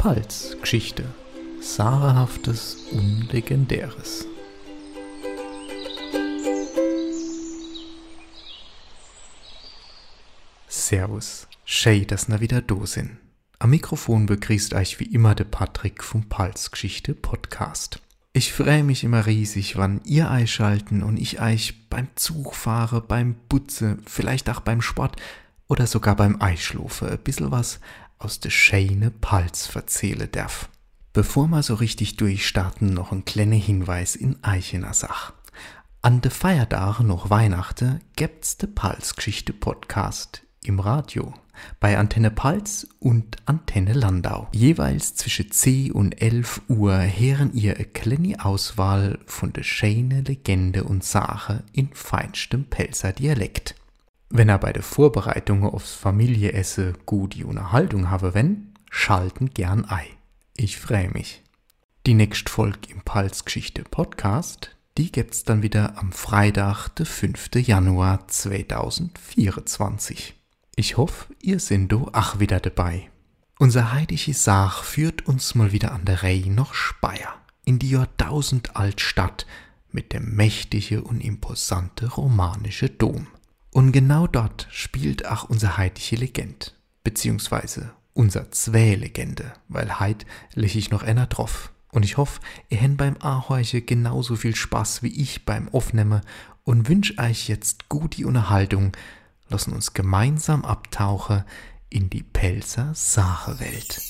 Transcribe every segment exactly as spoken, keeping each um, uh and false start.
Palz-Geschichte. Sagenhaftes und Legendäres. Servus, schön, dass ihr wieder da sind. Am Mikrofon begrüßt euch wie immer der Patrick vom Palz-Geschichte Podcast. Ich freue mich immer riesig, wann ihr euch schalten und ich euch beim Zugfahren, beim Putze, vielleicht auch beim Sport oder sogar beim Eischlafen ein bisschen was aus der schönen Palz erzählen darf. Bevor wir so richtig durchstarten, noch ein kleiner Hinweis in eigener Sache. An den Feiertagen noch Weihnachten gibt's den Palz-Geschichte Podcast im Radio bei Antenne Palz und Antenne Landau. Jeweils zwischen zehn und elf Uhr hören ihr eine kleine Auswahl von der schönen Legende und Sache in feinstem Pelzer Dialekt. Wenn er bei der Vorbereitung aufs Familieessen gute Unterhaltung habe, wenn, schalten gern ein. Ich freue mich. Die nächste Folge im Palz-Geschichte Podcast, die gibt's dann wieder am Freitag, den fünften Januar zweitausendvierundzwanzig. Ich hoffe, ihr seid do auch wieder dabei. Unser heilige Sach führt uns mal wieder an der Reihe nach Speyer, in die jahrtausendalt Stadt mit dem mächtige und imposante romanische Dom. Und genau dort spielt auch unser heilige Legende, beziehungsweise unser zwei Legende, weil heit leg ich noch einer drauf. Und ich hoffe, ihr habt beim Ahorche genauso viel Spaß wie ich beim Aufnehmen und wünsch euch jetzt gute Unterhaltung. Lassen uns gemeinsam abtauchen in die Pelzer Sachewelt.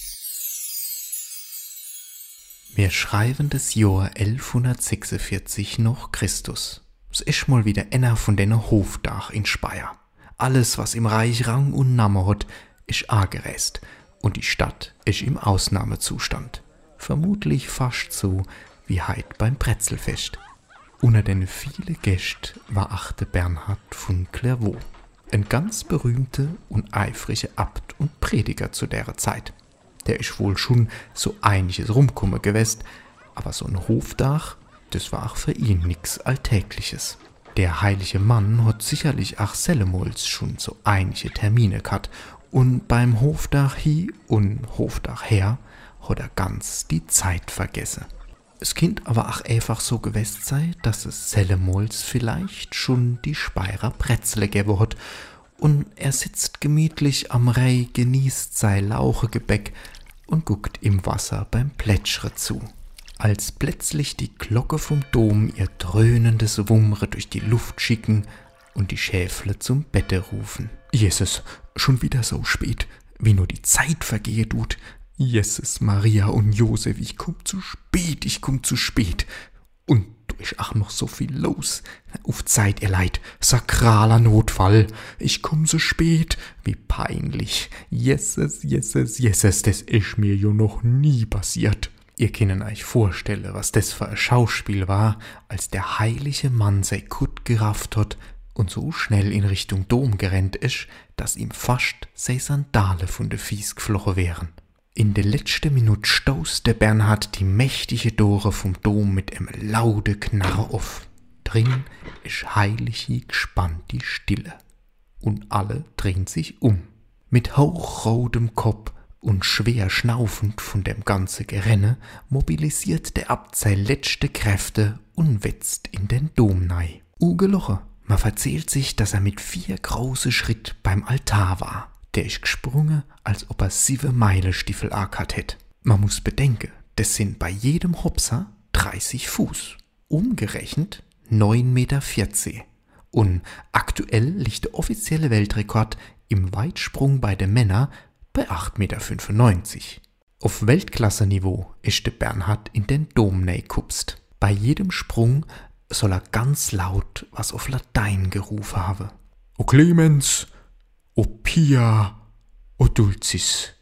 Wir schreiben das Jahr elfhundertsechsundvierzig nach Christus. Es ist mal wieder einer von denen Hofdach in Speyer. Alles, was im Reich Rang und Name hat, ist angereist und die Stadt ist im Ausnahmezustand. Vermutlich fast so wie heit beim Brezelfest. Unter den vielen Gästen war auch der Bernhard von Clairvaux. Ein ganz berühmter und eifriger Abt und Prediger zu der Zeit. Der ist wohl schon so einiges rumkommen gewesen, aber so ein Hofdach, das war auch für ihn nix Alltägliches. Der heilige Mann hat sicherlich auch sellemols schon so einige Termine gehabt und beim Hofdach hi und Hofdach her hat er ganz die Zeit vergessen. Es kind aber auch einfach so gewesen sei, dass es sellemols vielleicht schon die Speyerer Bretzle gäbe hat und er sitzt gemütlich am Reh, genießt sein Lauchegebäck und guckt im Wasser beim Plätschere zu. Als plötzlich die Glocke vom Dom ihr dröhnendes Wummre durch die Luft schicken und die Schäfle zum Bette rufen. Jesus, schon wieder so spät, wie nur die Zeit vergehe tut. Jesus, Maria und Josef, ich komm zu spät, ich komm zu spät. Und da ist auch noch so viel los. Auf Zeit, ihr Leid, sakraler Notfall. Ich komm so spät, wie peinlich. Jesus, Jesus, Jesus, das ist mir ja noch nie passiert. Ihr könnt euch vorstellen, was das für ein Schauspiel war, als der heilige Mann sein Kutt gerafft hat und so schnell in Richtung Dom gerannt ist, dass ihm fast sei Sandale von de Fies geflogen wären. In der letzten Minute stoßt der Bernhard die mächtige Tore vom Dom mit einem lauten Knarre auf. Drin ist heilig gespannt die Stille. Und alle drehen sich um. Mit hochrotem Kopf und schwer schnaufend von dem ganzen Gerenne mobilisiert der Abt seine letzte Kräfte und wetzt in den Dom nei. Ugeloche, man verzählt sich, dass er mit vier große Schritt beim Altar war. Der ist gesprungen, als ob er sieben Meilen Stiefel ackert hätt. Man muss bedenken, das sind bei jedem Hopser dreißig Fuß. Umgerechnet neun Meter vierzehn. Und aktuell liegt der offizielle Weltrekord im Weitsprung bei den Männern bei acht Meter fünfundneunzig. Auf Weltklasse-Niveau ist der Bernhard in den Dom kupst. Bei jedem Sprung soll er ganz laut was auf Latein gerufen haben. O Clemens, O Pia, O Dulcis,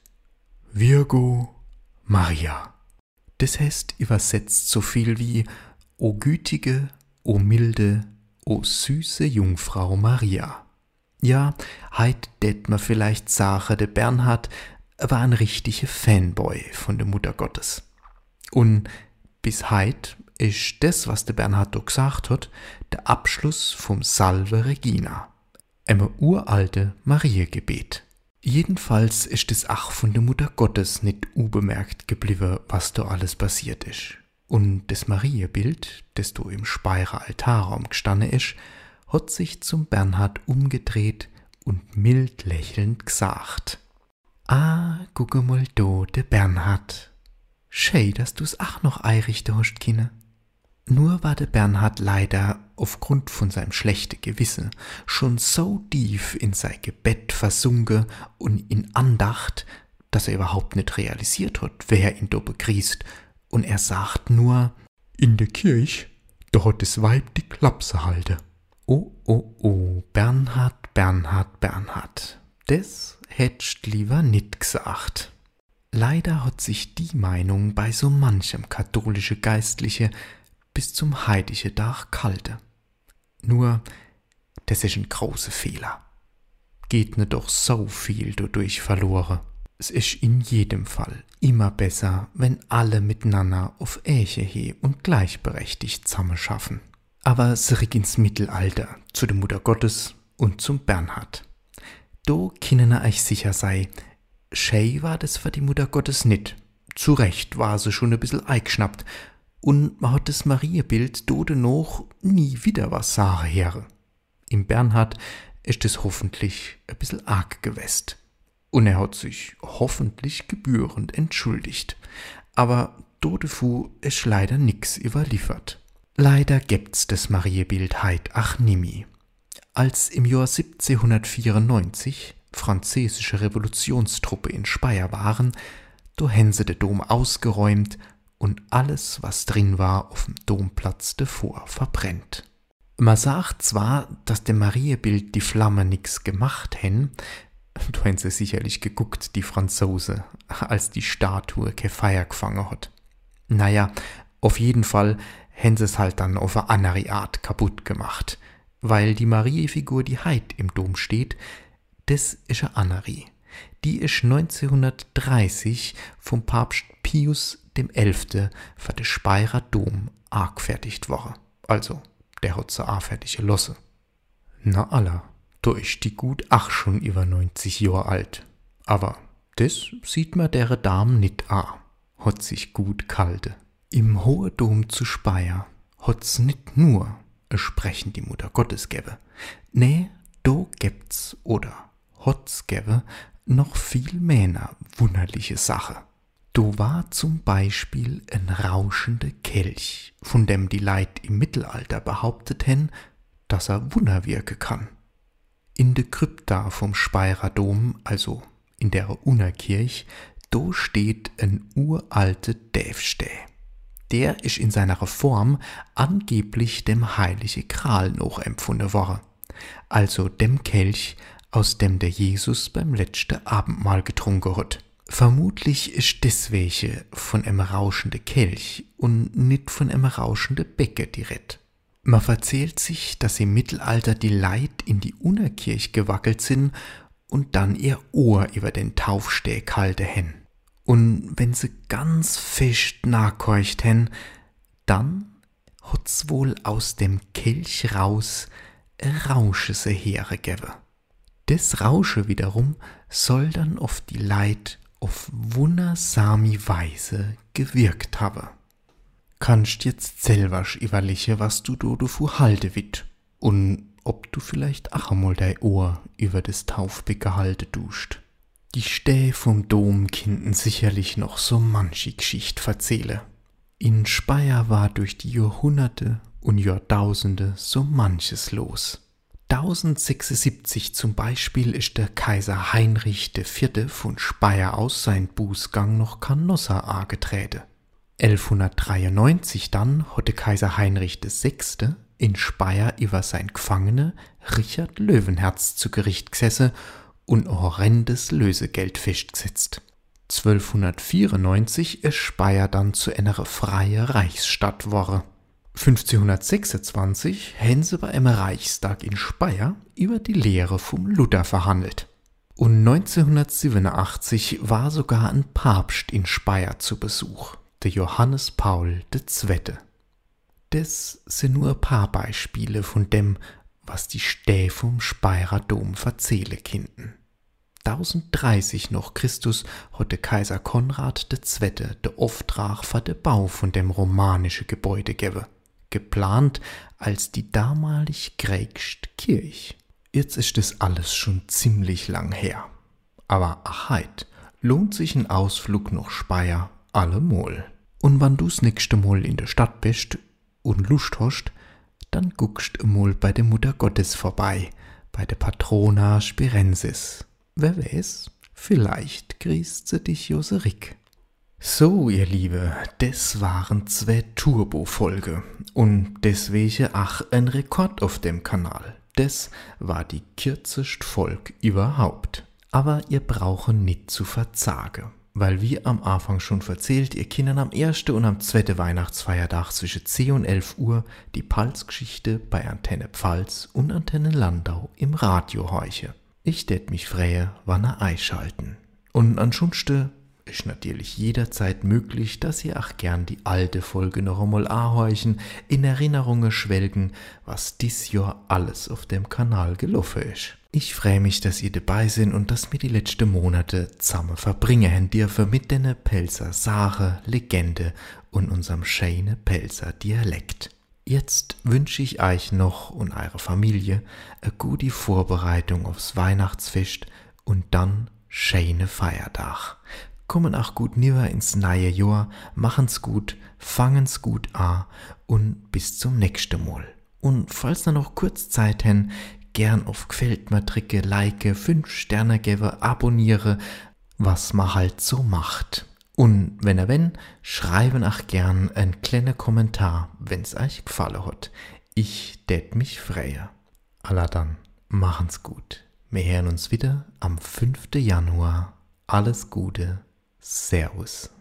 Virgo, Maria. Das heißt übersetzt so viel wie O gütige, O milde, O süße Jungfrau Maria. Ja, heit det man vielleicht sagen, der Bernhard war ein richtiger Fanboy von der Mutter Gottes. Und bis heit ist das, was der Bernhard da gesagt hat, der Abschluss vom Salve Regina, einem uralte Mariengebet. Jedenfalls ist es ach von der Mutter Gottes nicht unbemerkt geblieben, was da alles passiert ist. Und das Marienbild, das da im Speyerer Altarraum gestanden ist, hat sich zum Bernhard umgedreht und mild lächelnd gesagt: »Ah, gucke mal do, der Bernhard. Schön, dass du's ach noch einrichten hast, Kinder.« Nur war der Bernhard leider aufgrund von seinem schlechten Gewissen schon so tief in sein Gebet versunken und in Andacht, dass er überhaupt nicht realisiert hat, wer ihn da begrüßt, und er sagt nur: »In der Kirche, da hat das Weib die Klapse halte.« Oh, oh, oh, Bernhard, Bernhard, Bernhard, das hättst lieber nicht gesagt. Leider hat sich die Meinung bei so manchem katholische Geistliche bis zum heutigen Tag kalte. Nur, das ist ein großer Fehler. Geht nicht doch so viel dadurch verloren. Es ist in jedem Fall immer besser, wenn alle miteinander auf Ehe und gleichberechtigt zusammen schaffen. Aber zurück ins Mittelalter, zu der Mutter Gottes und zum Bernhard. Do können ihr euch sicher sei, schön war das für die Mutter Gottes nicht. Zu Recht war sie schon ein bisschen eingeschnappt, und man hat das Marienbild dode noch nie wieder was sagen her. Im Bernhard ist es hoffentlich ein bisschen arg gewest. Und er hat sich hoffentlich gebührend entschuldigt. Aber dodefu ist leider nix überliefert. Leider gibt's das Marienbild heit ach nimmi. Als im Jahr siebzehnhundertvierundneunzig französische Revolutionstruppe in Speyer waren, do haben sie den Dom ausgeräumt und alles, was drin war, auf dem Domplatz davor verbrennt. Man sagt zwar, dass dem Marienbild die Flamme nix gemacht hen, du haben sie sicherlich geguckt, die Franzose, als die Statue kein Feuer gefangen hat. Naja, auf jeden Fall haben sie es halt dann auf eine andere Art kaputt gemacht, weil die Marienfigur, die heit im Dom steht, das ist eine andere. Die ist neunzehnhundertdreißig vom Papst Pius dem Elften für den Speyerer Dom angefertigt worden. Also, der hat sie anfertig gelassen. Na alla, da ist die gut ach schon über neunzig Jahre alt. Aber das sieht man der Dame nicht an, hat sich gut kalte. Im Hohen Dom zu Speyer hat's nicht nur a Sprechen die Mutter Gottes gäbe. Nee, do gibt's oder hat's gäbe noch viel mehr wunderliche Sache. Do war zum Beispiel ein rauschender Kelch, von dem die Leid im Mittelalter behauptet hen, dass er Wunder wirken kann. In de Krypta vom Speyerer Dom, also in der Unerkirch, do steht ein uralte Däfsteh. Der ist in seiner Form angeblich dem Heilige Gral noch empfunden worden, also dem Kelch, aus dem der Jesus beim letzten Abendmahl getrunken hat. Vermutlich ist deswegen von einem rauschenden Kelch und nicht von einem rauschenden Becken die Rede. Man erzählt sich, dass im Mittelalter die Leid in die Unerkirch gewackelt sind und dann ihr Ohr über den Taufsteh kalte hen. Und wenn sie ganz fest nachgehorcht hen, dann hat's wohl aus dem Kelch raus ein Rausche hergegeben. Das Rausche wiederum soll dann auf die Leid auf wundersame Weise gewirkt haben. Kannst jetzt selber überlegen, was du do davon halte wit und ob du vielleicht auch einmal dein Ohr über das Taufbecken halte tust. Die Stäh vom Dom könnten sicherlich noch so manche Geschichte verzählen. In Speyer war durch die Jahrhunderte und Jahrtausende so manches los. tausendsechsundsiebzig zum Beispiel ist der Kaiser Heinrich der Vierte von Speyer aus sein Bußgang noch Canossa angetreten. elfhundertdreiundneunzig dann hat der Kaiser Heinrich der Sechste in Speyer über sein Gefangene Richard Löwenherz zu Gericht gesessen und horrendes Lösegeld festgesetzt. zwölfhundertvierundneunzig ist Speyer dann zu einer freien Reichsstadt geworden. fünfzehnhundertsechsundzwanzig haben sie bei einem Reichstag in Speyer über die Lehre vom Luther verhandelt. Und neunzehnhundertsiebenundachtzig war sogar ein Papst in Speyer zu Besuch, der Johannes Paul der Zweite. Das sind nur ein paar Beispiele von dem, was die Stäh vom Speyerer Dom verzählen könnten. tausenddreißig noch Christus hat der Kaiser Konrad der Zweite der Auftrag für den Bau von dem romanischen Gebäude gegeben. Geplant als die damalig grägste Kirche. Jetzt ist das alles schon ziemlich lang her. Aber ach heit, lohnt sich ein Ausflug nach Speyer allemal. Und wenn du's nächste Mal in der Stadt bist und Lust hast, dann guckst mal bei der Mutter Gottes vorbei, bei der Patrona Spirensis. Wer weiß, vielleicht grüßt sie dich Joserik. So, ihr Liebe, das waren zwei Turbo-Folge und deswegen ach ein Rekord auf dem Kanal. Das war die kürzeste Folge überhaupt. Aber ihr braucht nicht zu verzagen, weil wie am Anfang schon erzählt, ihr Kindern am ersten und am zweiten Weihnachtsfeiertag zwischen zehn und elf Uhr die Pfalzgeschichte bei Antenne Pfalz und Antenne Landau im Radio horche. Ich tät mich freue, wann er einschalten. Und ansonsten ist natürlich jederzeit möglich, dass ihr auch gern die alte Folge noch einmal anhorchen, in Erinnerungen schwelgen, was dies Jahr alles auf dem Kanal gelaufen ist. Ich freue mich, dass ihr dabei seid und dass wir die letzten Monate zusammen verbringen dürfen mit den Pelzer Sache, Legende und unserem schönen Pelzer Dialekt. Jetzt wünsche ich euch noch und eure Familie eine gute Vorbereitung aufs Weihnachtsfest und dann schöne Feiertag. Kommen auch gut nieder ins neue Jahr, machen's gut, fangen's gut an und bis zum nächsten Mal. Und falls ihr noch kurz Zeit habt, gern auf Gefällt mir drücke, like, fünf Sterne gebe, abonniere, was man halt so macht. Und wenn ihr wenn, schreiben auch gern einen kleinen Kommentar, wenn's euch gefallen hat. Ich tät mich freuen. Alla dann, machen's gut. Wir hören uns wieder am fünften Januar. Alles Gute. Servus.